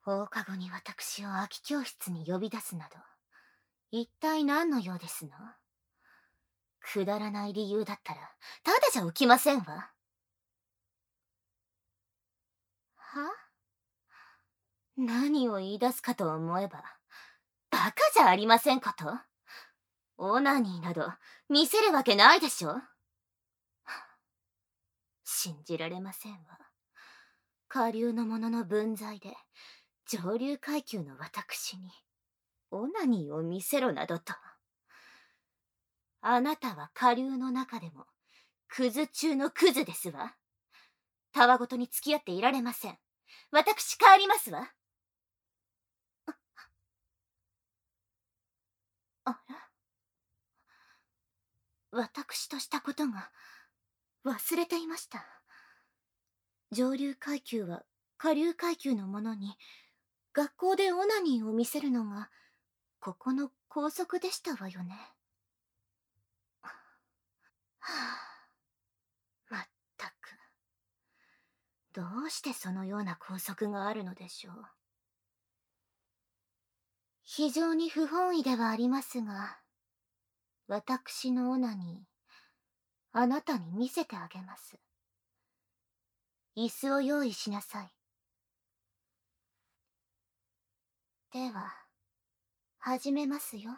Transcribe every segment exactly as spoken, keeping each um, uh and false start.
放課後に私を空き教室に呼び出すなど、一体何の用ですの？くだらない理由だったら、ただじゃ起きませんわ。は？何を言い出すかと思えば、バカじゃありませんこと？オナニーなど、見せるわけないでしょ？信じられませんわ。下流の者の分際で、上流階級の私に、オナニーを見せろなどと。あなたは下流の中でも、クズ中のクズですわ。たわごとに付き合っていられません。私帰りますわ。あら？私としたことが忘れていました。上流階級は下流階級の者に学校でオナニーを見せるのがここの校則でしたわよね。はあ、まったく。どうしてそのような校則があるのでしょう。非常に不本意ではありますが、私のオナニー、あなたに見せてあげます。椅子を用意しなさい。では、始めますよ。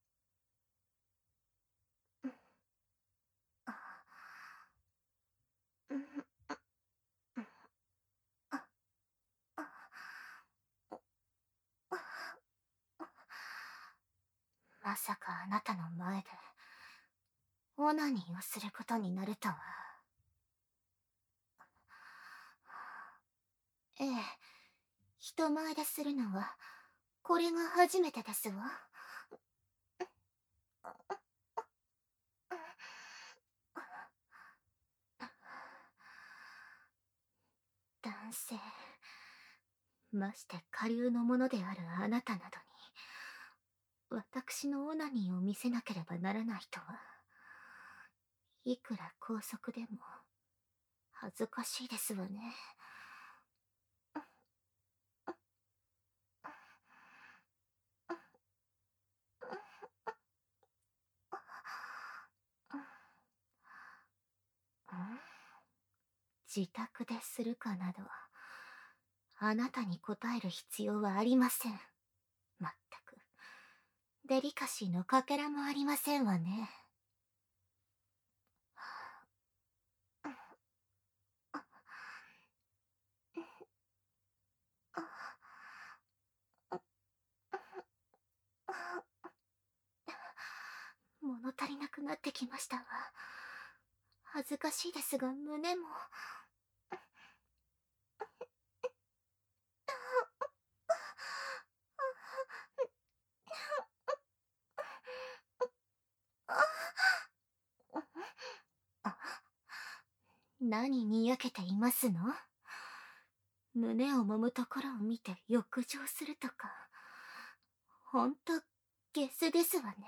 まさかあなたの前で、オナニーをすることになるとは。ええ、人前でするのは、これが初めてですわ。男性、まして下流のものであるあなたなどに、私のオナニーを見せなければならないとは、いくら高速でも、恥ずかしいですわね。自宅でするかなど、あなたに答える必要はありません。まったく。デリカシーのかけらもありませんわね。物足りなくなってきましたわ。恥ずかしいですが胸も。何にやけていますの？胸を揉むところを見て浴場するとか。ほんと、ゲスですわね。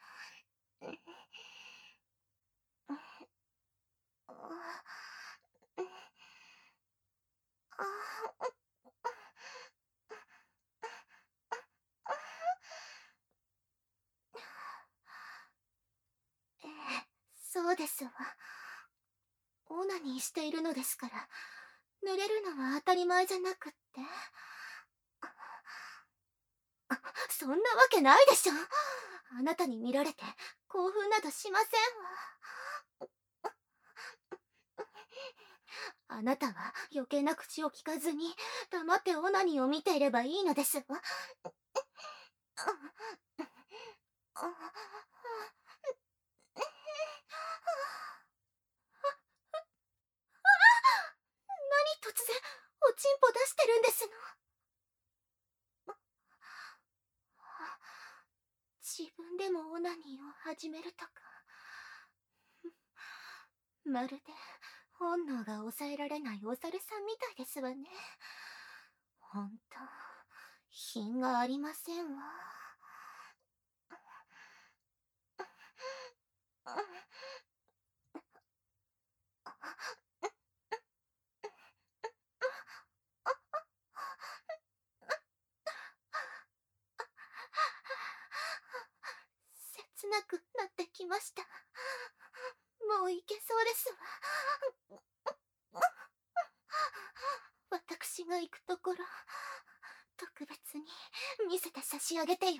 ええ、そうですわ。オナニーしているのですから、濡れるのは当たり前じゃなくって。そんなわけないでしょ。あなたに見られて興奮などしませんわ。あなたは余計な口を聞かずに黙ってオナニーを見ていればいいのですわ。何突然おちんぽ出してるんですの？自分でもオナニーを始めるとか。まるで本能が抑えられないお猿さんみたいですわね。ほんと、品がありませんわ。 なくなってきました。もういけそうですわ。私が行くところ、特別に見せて差し上げてよ。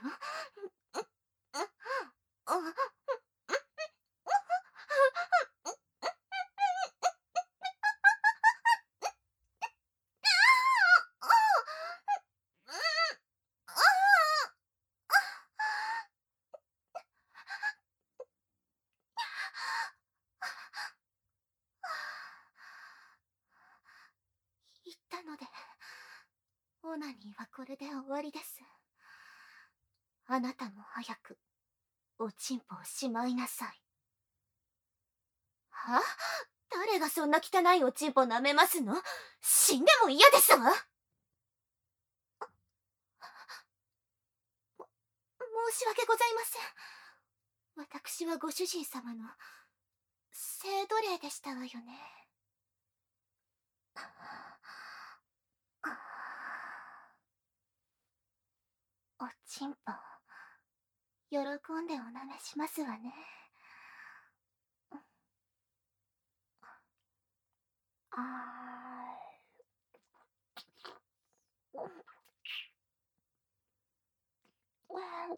言ったので、オナニーはこれで終わりです。あなたも早くおちんぽをしまいなさい。は？誰がそんな汚いおちんぽ舐めますの？死んでも嫌ですわ。も申し訳ございません。私はご主人様の性奴隷でしたわよね。おちんぽ喜んでおなめしますわね。あー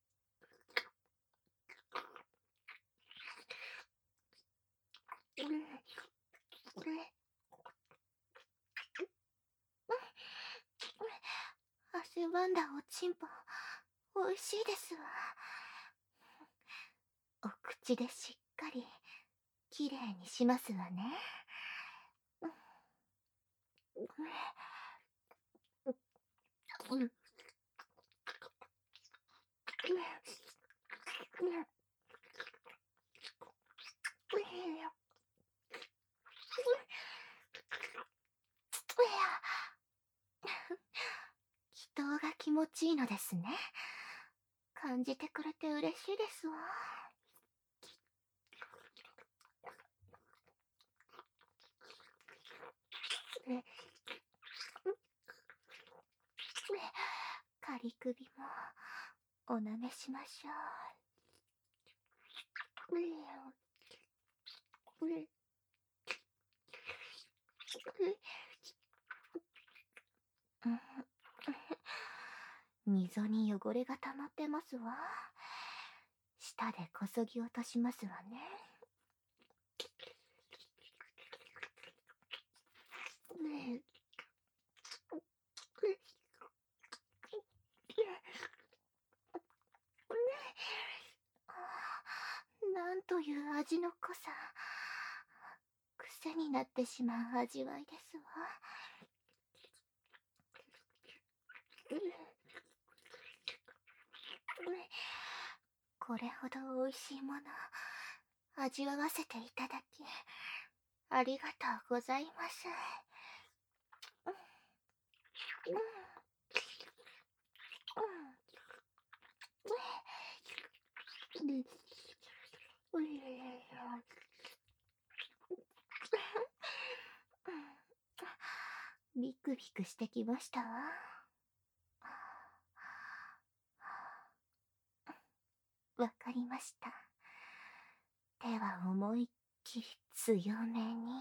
汗ばんだおちんぽおいしいですわ。お口でしっかりきれいにしますわね。祈祷が気持ちいいのですね。感じてくれて嬉しいですわ。仮首もおなめしましょう。溝に汚れが溜まってますわ。舌でこそぎ落としますわね。なんという味の濃さ。癖になってしまう味わいですわ。これほどおいしいもの味わわせていただきありがとうございます。ビクビクしてきましたわ。わかりました。では思いっきり強めに。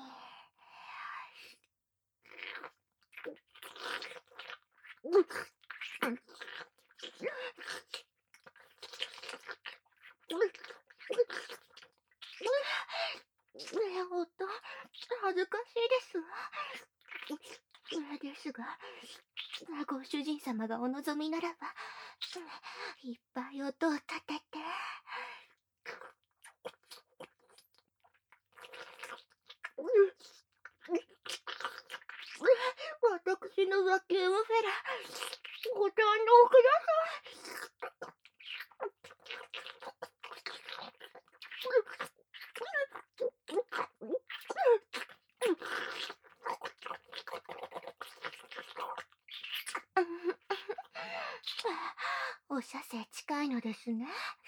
ねおっと、恥ずかしいですわ。ですが、ご主人様がお望みならば、いっぱい音を立てて。私のバキュームフェラ、ご堪能ください。お射精近いのですね。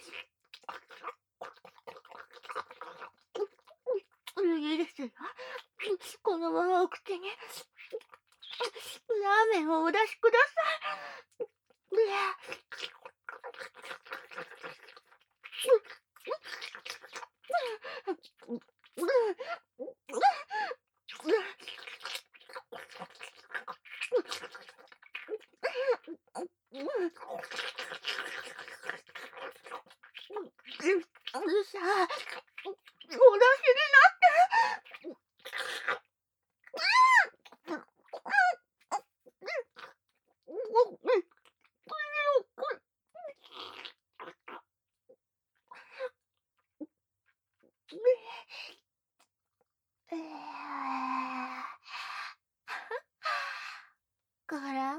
いいですよ。このままお口にラーメンをお出しください。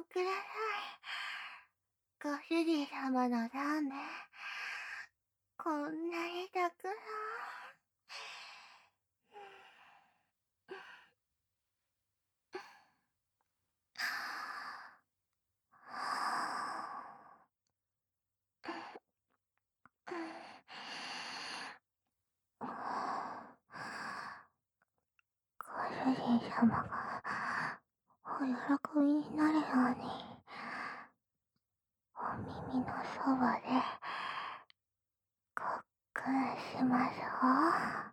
ください。ご主人様のラーメン、こんなにたくさん。ご主人様がお喜びになるように、お耳のそばでごっくんしますわ。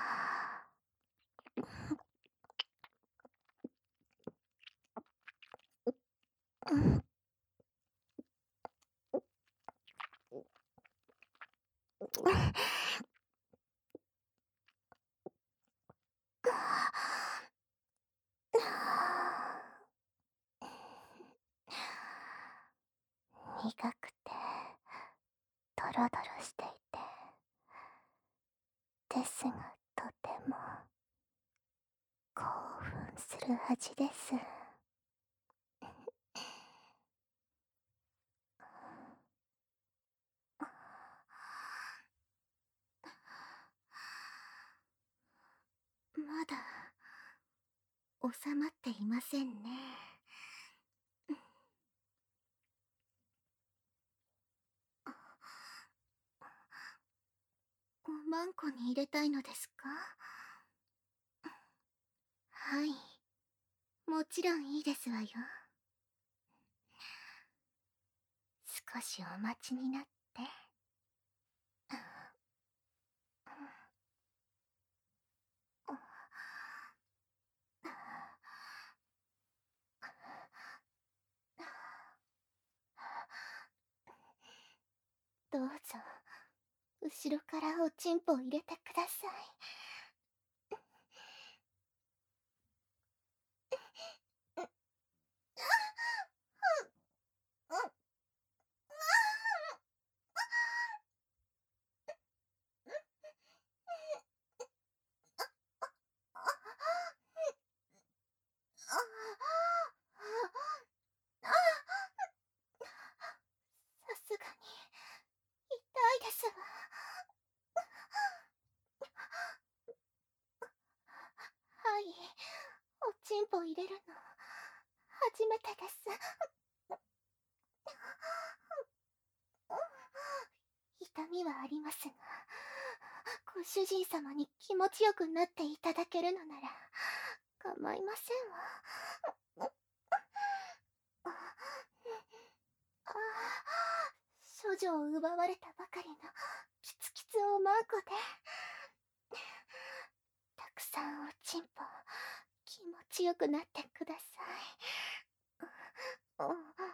苦くてドロドロしていて、ですがとても興奮する味です。まだ収まっていませんね。おまんこに入れたいのですか？はい、もちろんいいですわよ。少しお待ちになって。どうぞ、後ろからおちんぽを入れてください。さすがに痛いですわ。はい、おちんぽ入れるの初めてです。痛みはありますが、ご主人様に気持ちよくなっていただけるのなら構いませんわ。ああ、処女を奪われたばかりのキツキツおまんこで、たくさんおちんぽ気持ちよくなってください。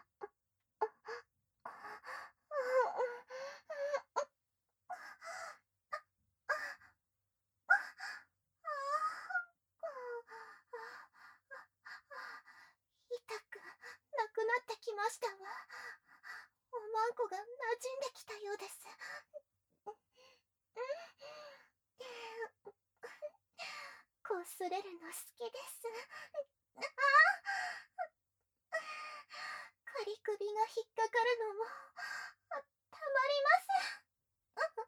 痛くなくなってきましたわ。おまんこが馴染んできたようです。こすれるの好きです。仮首が引っかかるのもたまりません。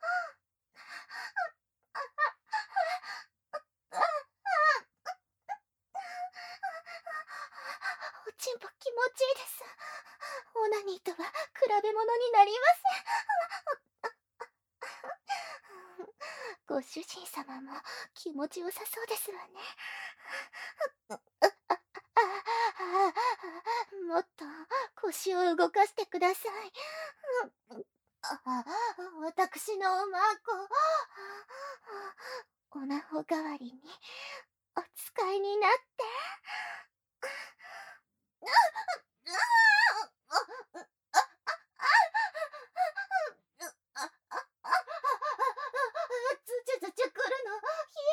おちんぽ気持ちいいです。オナニーとは比べ物になりません。ご主人様も気持ちよさそうですわね。もっと腰を動かしてください。私のおまんこ、おなほ代わりにお使いになって。つちゅつちゅくるのいい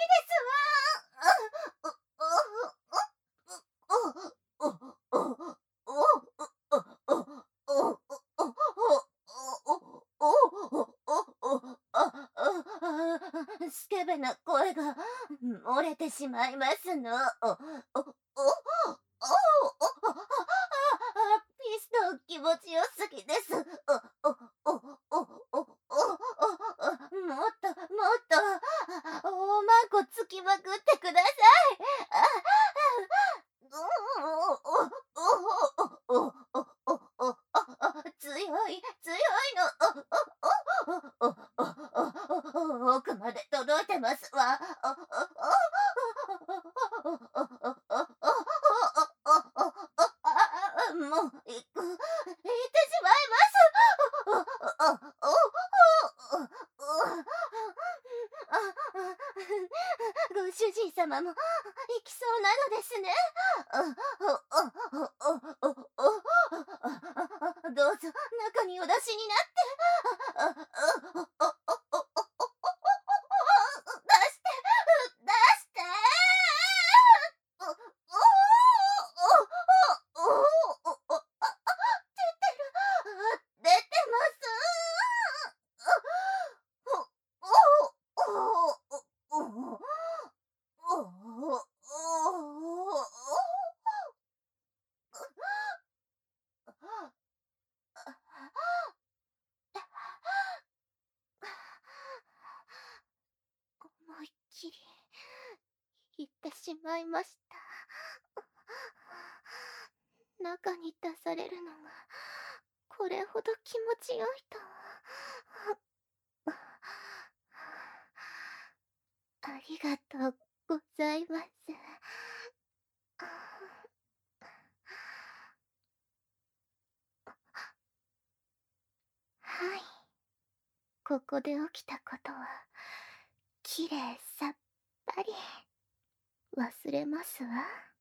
ですわ。スケベな声が漏れてしまいますの。 気持ちよすぎです。お、お、お、お、お、お、お、お、もっと、もっと、大まんこつきまくってください。あ、お、お、お、お、お、お、お、お、お、強い、強いの。お、お、お、お、お、お、奥まで届いてますわ。お、お、お、お、お、お、お、お、お、あ、もう、いく、行ってしまいます。お、お、お、お、お、ご主人様も行きそうなのですね。お、お、お、お、お、お、どうぞ中にお出しになって。お、お、お、お、お、お、お、出して、出して。お、お、お、お、お、お、お、あ、出てる。出てます。お、お、お、お、お、お、お、思いっきり言ってしまいました。中に出されるのがこれほど気持ちよいとは。ありがとうございます。はい。ここで起きたことはきれいさっぱり忘れますわ。